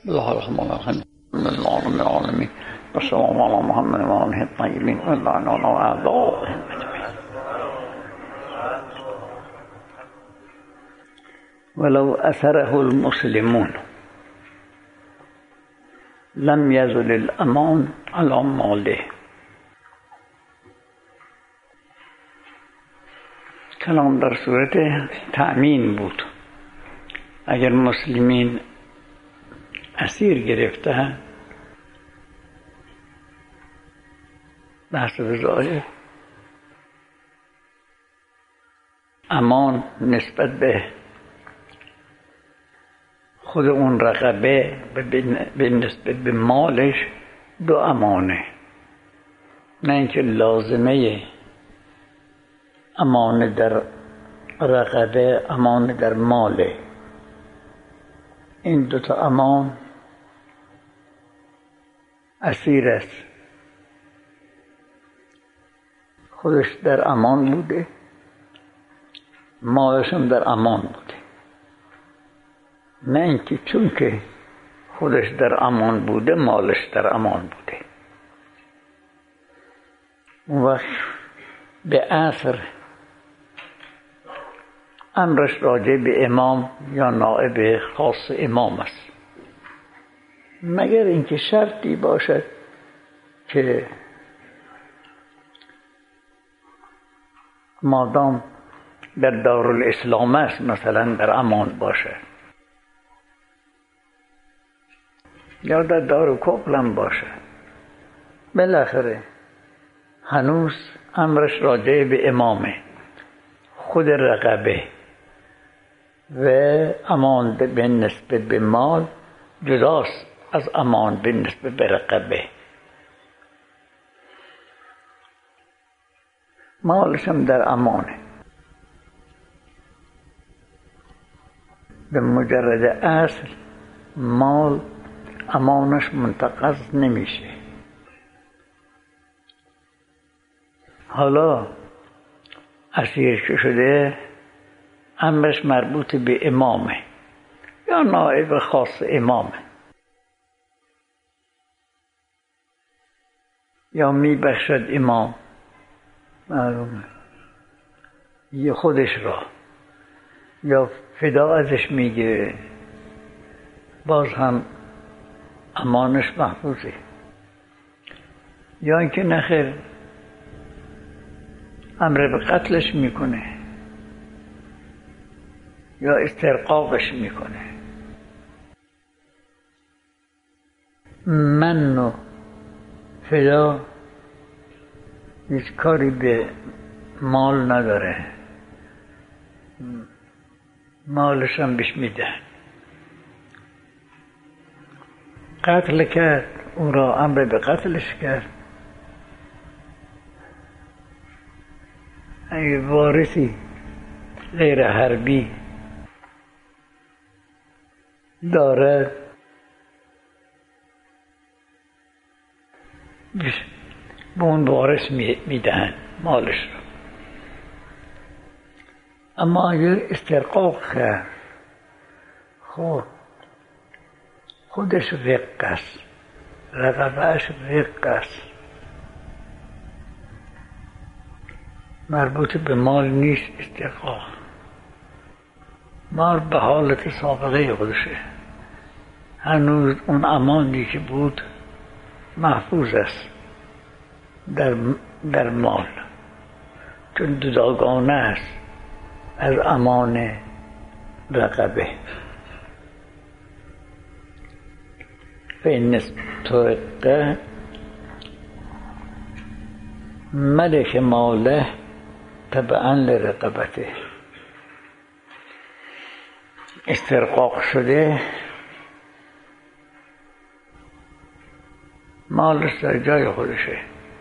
بسم الله الرحمن الرحیم الحمد لله رب العالمین و سلام علی محمد و آله الطیبین و لعنة اعدائهم اجمعین. ولو اثره المسلمون لم یزل الامان علی ماله. کلام در صورت تأمین بود. اگر مسلمین اسیر گرفته بحث ظاهر امان نسبت به خود اون رقبه به نسبت به مالش دو امانه، نه اینکه لازمه امان در رقبه امان در ماله. این دوتا امان اسیر است، خودش در امان بوده، مالش هم در امان بوده. نه اینکه چون که خودش در امان بوده مالش در امان بوده. اون وقت به عصر امرش راجع به امام یا نائب خاص امام است، مگر اینکه شرطی باشد که مادام در دارالاسلام است مثلا در امان باشه، یا در دارالکفر هم باشه، بالاخره هنوز امرش راجع به امامه. خود رقبه و امان به نسبت به مال جداست از امان به نسبت به رقبه. مالش هم در امانه. به مجرد اصل مال امانش منتقض نمیشه. حالا اسیر که شده امرش مربوط به امامه یا نائب خاص امامه، یا میبخشد امام معلومه یا خودش را، یا فدا ازش میگیره، باز هم امانش محفوظه. یا اینکه نخیر امر به قتلش میکنه یا استرقاقش میکنه. من و فدا هیچ کاری به مال نداره، مالش هم بهش میدن. قتل کرد، اون را امر به قتلش کرد. اگه وارثی غیر حربی داره به اون وارث میدهن مالش رو. اما اگر استرقاق کرد خودش رق است، رقبهش رق است، مربوط به مال نیست. استرقاق مال به حالت سابقه خودشه، هنوز اون امانی که بود محفوظ است در مال، چون جداگانه است از امان رقبه. فإن استرق ملک ماله تبعا لرقبته. استرقاق شده مالش در جای خودشه.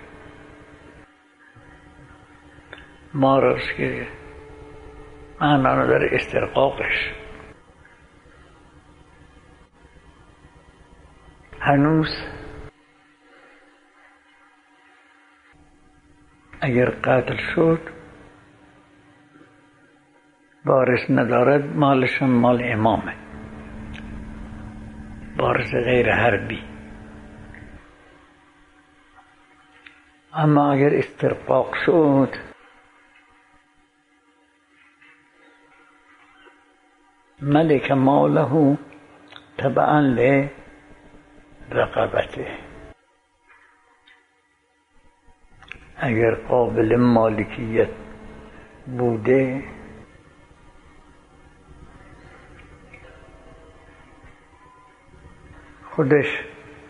ما راست که معنا در استرقاقش هنوز اگر قتل شد وارث ندارد، مالش مال امامه. وارث غیر حربی. اما اگر استرقاق شد ملک ماله تبعا لرقبته، اگر قابل مالکیت بوده خودش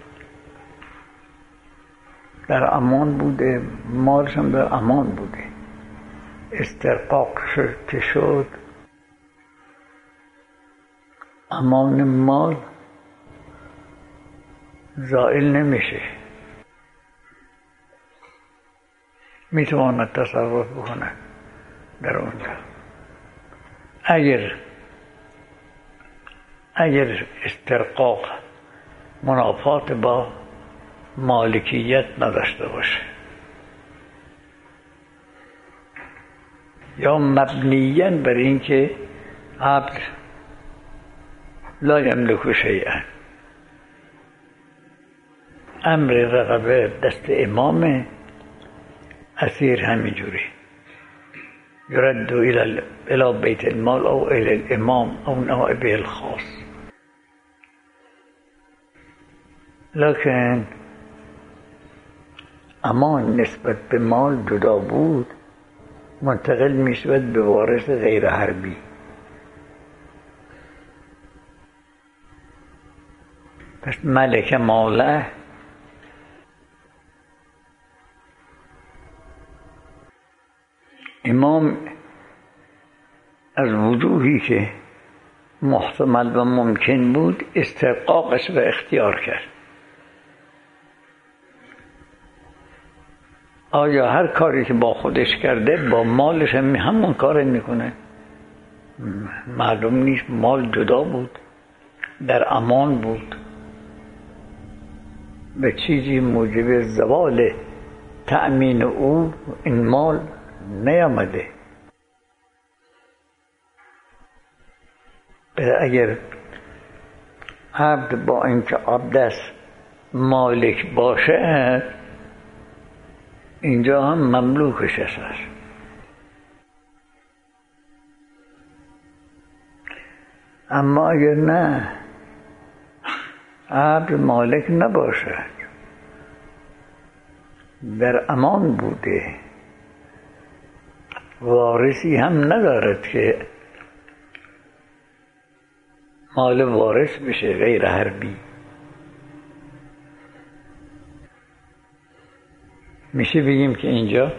در امان بوده، مالش هم در امان بوده. استرقاق که شد امان مال زائل نمیشه، میتواند تصرف بکنه در اونجا. اگر استرقاق منافات با مالکیت نداشته باشه یا مبنیاً بر اینکه عبد لا یملک شیئا، امر رقبه دست امام، اسیر همینجوری یرد الى بیت المال او الى الامام او نائبه الخاص. لکن امان نسبت به مال جدا بود، منتقل می شود به وارث غیر حربی. پس ملک ماله امام از وجوهی که محتمل و ممکن بود استرقاقش را اختیار کرد. آیا هر کاری که با خودش کرده با مالش هم همون کار میکنه؟ معلوم نیست. مال جدا بود، در امان بود، به چیزی موجب زوال تأمین او این مال نیامده. اگر عبد با اینکه عبد است مالک باشه اینجا هم مملوکش است. اما اگر نه عبد مالک نباشد، در امان بوده، وارثی هم ندارد که مال وارث بشه غیر حربی، میشه بگیم که اینجا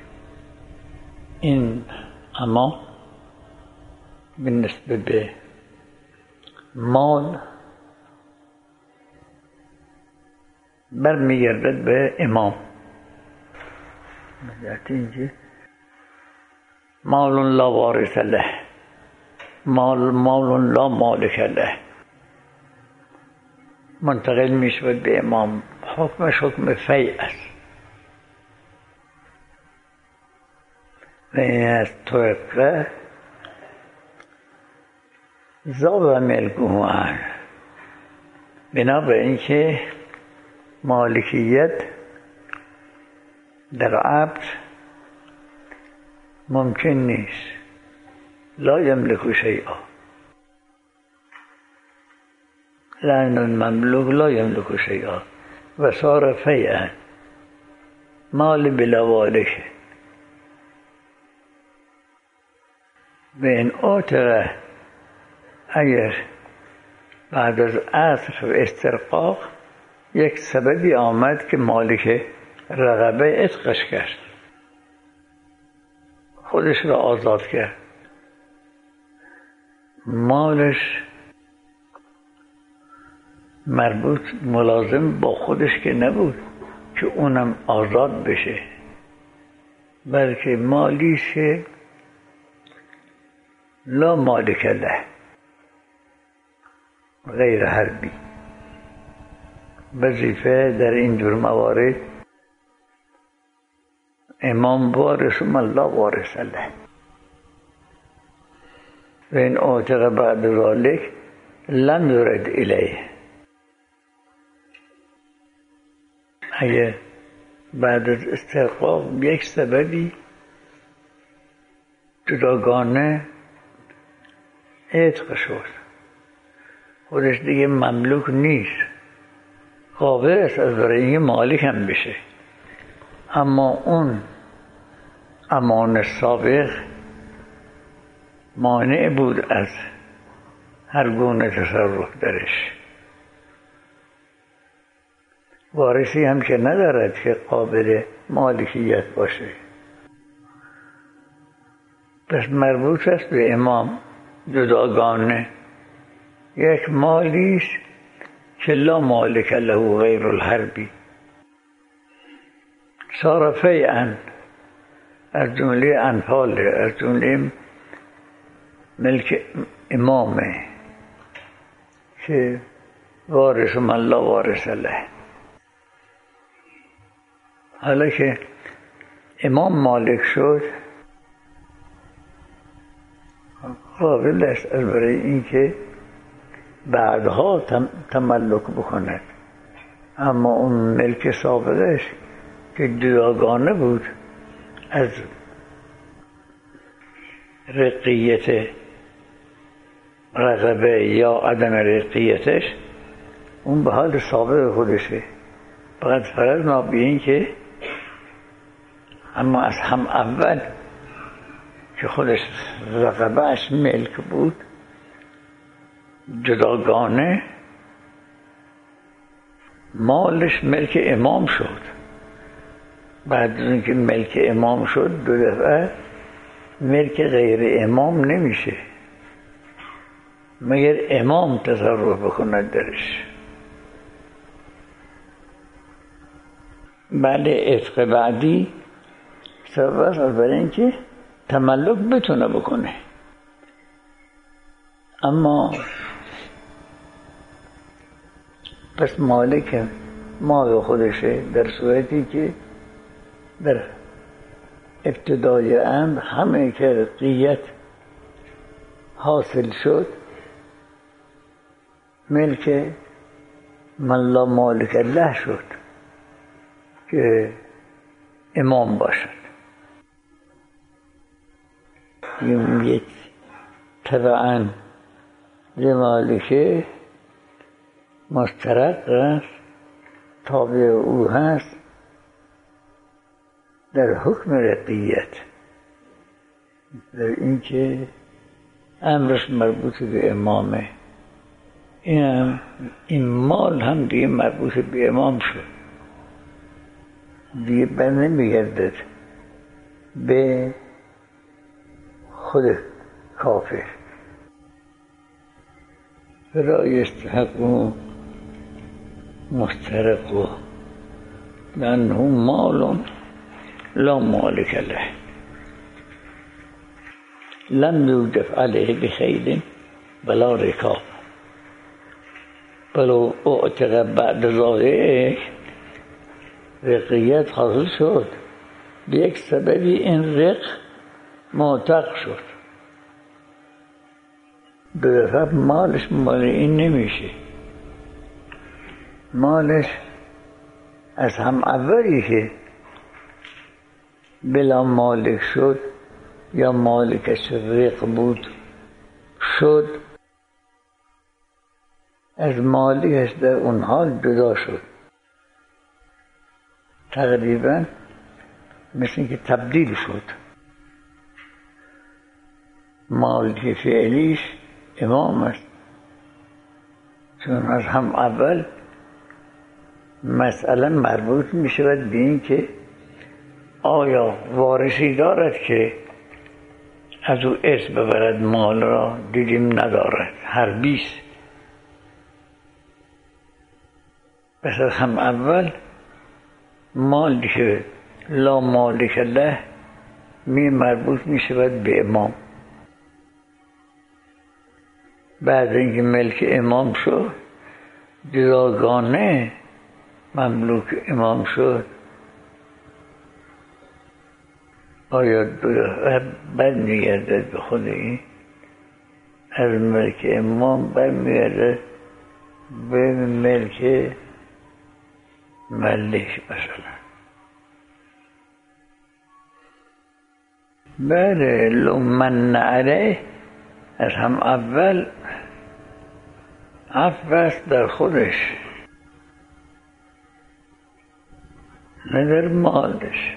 این امان بالنسبه به مال برمیگردد به امام. اینجا مال لا وارث له، مال لا مالک له، منتقل میشود به امام. حکمش حکم فیع است و این از طرقه زاب ملکه عنه، بنا به اینکه مالکیت در عبد ممکن نیست. لا یملک شیئا، لأن المملوک لا یملک شیئا و صار فیعا، مال بلا والک. و این اعتقه اگر بعد از عصر و استرقاق یک سببی آمد که مالک رقبه عتقش کرد، خودش را آزاد کرد، مالش مربوط ملازم با خودش که نبود که اونم آزاد بشه، بلکه مالی که لا مالک له غیر حربی. وظیفه در این جور موارد امام وارث و من لا وارث له. و این اعتق بعد ذلك لم يرد الیه، اگه بعد از استحقاق یک سببی جداگانه عتق شد، خودش دیگه مملوک نیست، قابل است از برای این مالک هم بشه، اما اون امان سابق مانع بود از هر گونه تصرف درش. وارثی هم که ندارد که قابل مالکیت باشه. پس مربوط است به امام جداگانه یک مالی است که لا مالک له غیر الحربی، صار فیعا، از جمله انفال، از جمله ملک امامه که وارث من لا وارث له. حالا که امام مالک شد قابل است از برای اینکه بعدها تملک بکند، اما اون ملک سابقش که جداگانه بود از رقیت رقبه یا عدم رقیتش، اون به حال سابق خودشه. فقط فرض ما به این که اما از هم اول که خودش رقبهش ملک بود جداگانه مالش ملک امام شد. بعد از اینکه ملک امام شد دو دفعه ملک غیر امام نمیشه مگر امام تصرف بکند درش. بله عتق بعدی سبب است برای اینکه تملک بتونه بکنه، اما پس مالک مال خودشه در صورتی که در ابتدای امر همه که رقیت حاصل شد ملک من لا مالک له شد که امام باشد. یک طبعا مالک مسترق است، تابع او هست در حکم رقیت، در اینکه امرش مربوط به امامه. این مال هم دیگه مربوط به امام شد، دیگه بر نمیگردد به خود کافر. فلا یستحق مسترق لأنه مال لا مالک له لم یوجف علیه بخیل ولا رکاب ولو اعتق بعد ذلک رقیت حاصل شد، به یک سببی این رق معتق شد، به دفعه مالش مال این نمیشه. مالش از هم اولی که بلا مالک شد یا مالکش رق بود شد، از مالکش در اون حال جدا شد، تقریبا مثل اینکه تبدیل شد. مالک فعلیش امام است، چون از هم اول مسئله مربوط می شود به این که آیا وارثی دارد که از او ارث ببرد مال را؟ دیدیم ندارد، حربی است. پس از هم اول مالی که لا مالک له مربوط می شود به امام. بعد اینکه ملک امام شد جداگانه مملوک امام شد، آیا برمیگردد به خود این؟ از ملک امام برمیگردد به ملک ملک مثلا. بله لو من علیه از هم اول عفو است در خودش نه در مالش.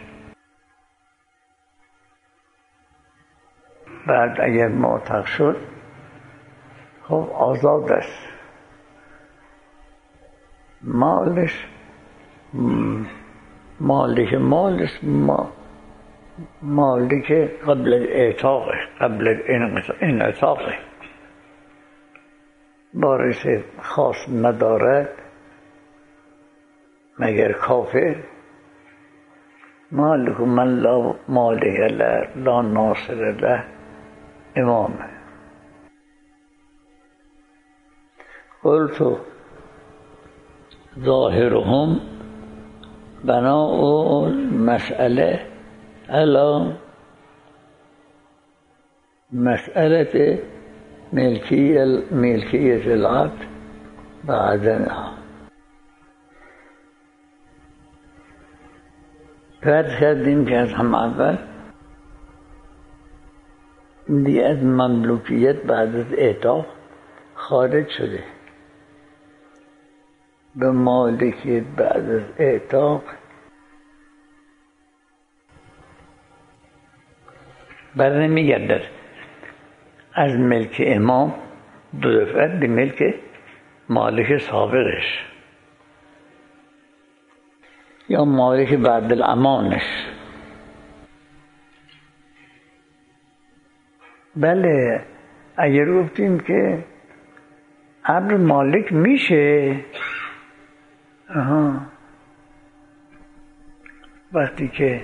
بعد اگر معتق شد خب آزاد است، مالش مالک مالش مالک قبل اعتاق، قبل انعتاق وارث خاص ندارد مگر کافر. مالک من لا مالک له لا ناصر له امامه. قلت ظاهرهم بناء المسأله على مسألة ملكية العبد بعدها. فرض کردیم که از هم اول دیگه از مملوکیت بعد از اعتاق خارج شده، به مالکیت بعد از اعتاق بر نمیگردد. از ملک امام دو دفعه به ملک مالک سابقش یا مالک بعد الامانش. بله اگر گفتیم که عبد مالک میشه وقتی که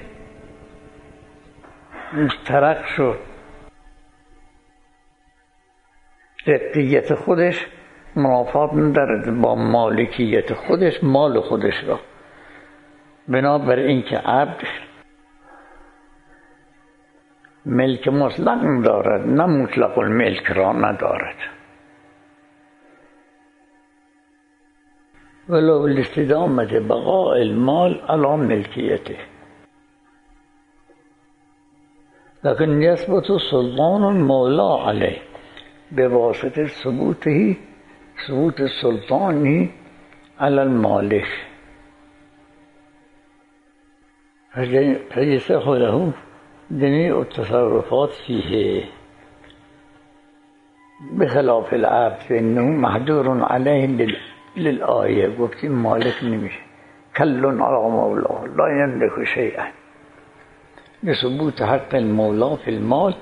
مشترک شد ضدیت خودش منافات ندارد با مالکیت خودش، مال خودش را، بنابر اینکه عبد ملک مطلق ندارد، نه مطلق الملک را ندارد. ولو الاستدامة بقاء المال على ملكيته لكن يثبت سلطان المولى عليه بواسطة ثبوت السلطان على المالك فيصح له جميع التصرفات فيه بخلاف العبد فإنه محجور عليه للآية. گفتیم مالک نمیشه، کل على مولاه لا يملك شيئا لثبوت حق المولى في المال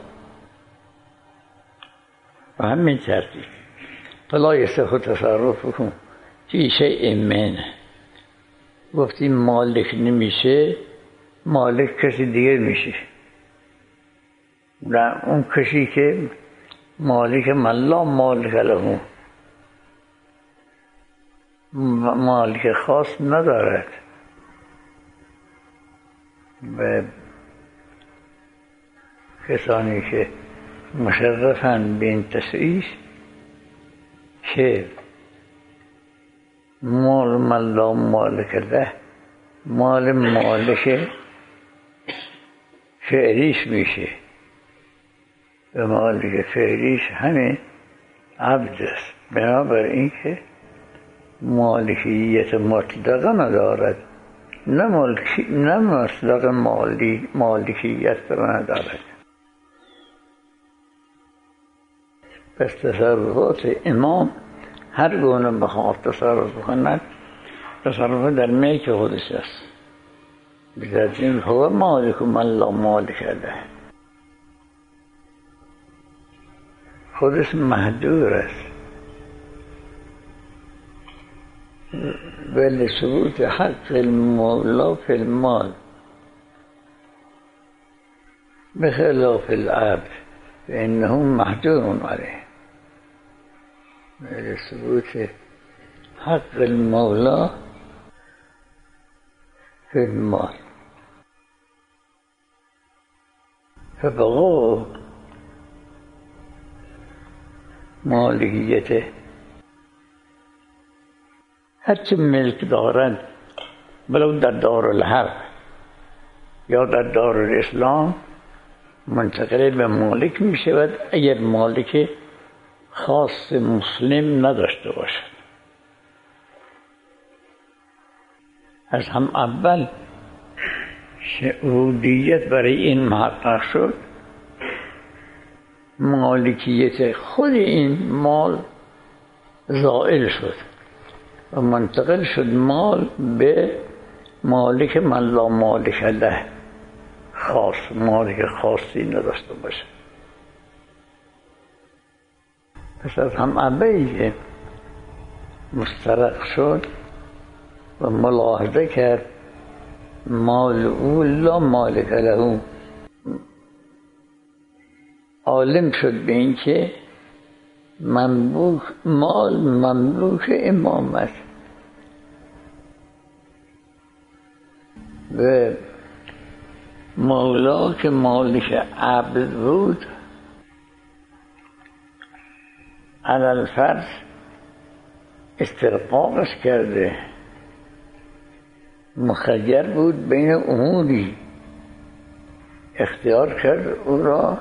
و همین ترتیب فلا يصح تصرفه في شيء منه. گفتیم مالک نمیشه، مالک کسی دیگه میشه، نه اون کسی که مالک من لا مالک له، مالک خاص ندارد و کسانی که مشرفن به این تسعیش که مال من لا مالک له مال مالک فعلیش میشه و مالک فعلیش همین عبد است. بنابراین که مالکیت مطلقه ندارد، نه مطلق مالکیت را ندارد. پس تصرفات امام هر گونه بخواد تصرف کند تصرف در ملک خودش است. بذاتین هو مالک من لا مالک له، خودش محدود است بل ثبوت حق المولى في المال بخلاف العبد فإنه محجور عليه. بل ثبوت حق المولى في المال فبقاء مالکیته هرچه ملک دارند ولو در دارالحرب یا در دارالاسلام منتقل به مالک می شود اگر مالک خاص مسلم نداشته باشد. از هم اول شهودیت برای این محقق شد، مالکیت خود این مال زائل شد و منتقل شد مال به مالک من لا مالک له، خاص، مالک خاصی نداشته باشه. پس از هم اولی که مسترق شد و ملاحظه کرد مال او لا مالک له، عالم شد به این که مال مملوک امام است و مولا که مالک عبد بود علی الفرض استرقاقش کرده، مخیر بود بین اموری، اختیار کرد او را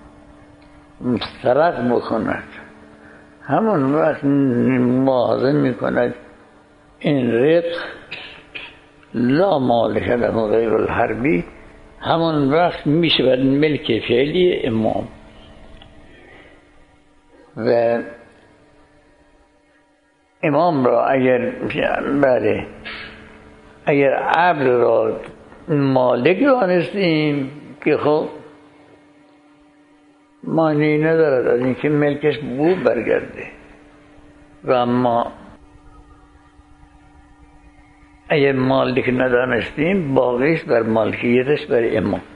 مسترق بکند. همون وقت ملاحظه میکند این رق لا مالک له غیر الحربی، همون وقت میشود ملک فعلی امام و امام را اگر عبد را مالک دانستیم که خب معنی ندارد از اینکه ملکش بو برگرده، و اما اگر مالک ندانستیم باقیش بر مالکیتش بر امام.